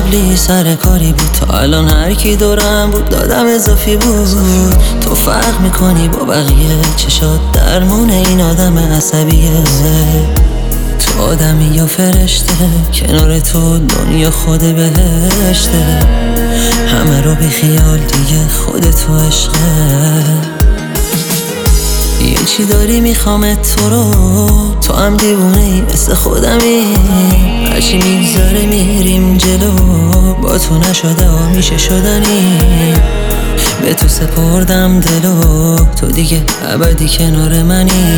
قبلی سر کاری بود، تا الان هر کی دورم بود دادم اضافی بود. تو فرق میکنی با بقیه، چشات درمون این آدم عصبیه. تو آدمی یا فرشته، کنار تو دنیا خود بهشته. همه رو بی خیال دیگه، خودتو عشقه. یه چی داری میخوامت تو رو، تو هم دیوونه ای مثل خودمی. هرچی میگذاره میریم جلو، با تو نشده میشه شدنی. به تو سپردم دلو، تو دیگه ابدی کنار منی.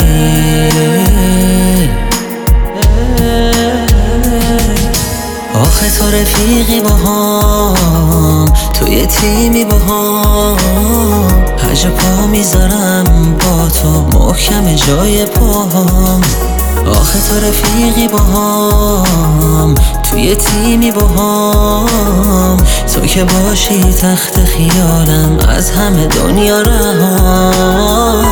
آخه تو رفیقی با هم، تو یه تیمی با هم. هر جا پا میذارم با تو محکم جای پام. آخه تو رفیقی با هم، تو یه تیمی با هم. تو که باشی تخت خیالم، از همه دنیا رهام.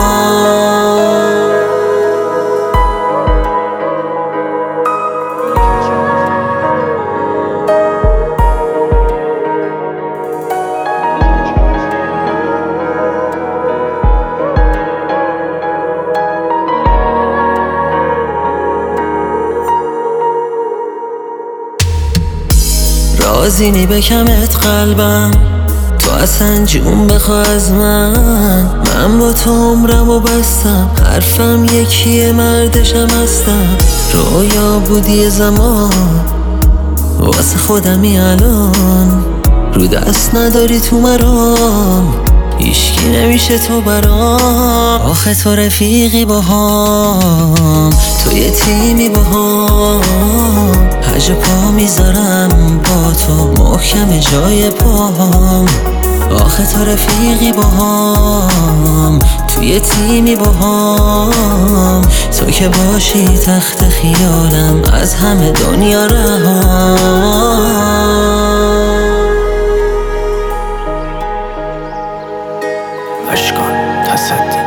رازینی بکمت قلبم، تو اصلا جون بخوا از من با تو عمرم و بستم. حرفم یکیه مردشم هستم. رویا بودی زمان، واسه خودمی الان. رو دست نداری تو مرام، هیچکی نمیشه تو برام. آخه تو رفیقی با هم، تو یه تیمی با هم. هر جا پا میذارم با تو محکم جای پام. آخه تو رفیقی با هم، تو یه تیمی با هم. تو که باشی تخت خیالم، از همه دنیا رهام. اشکان تصدی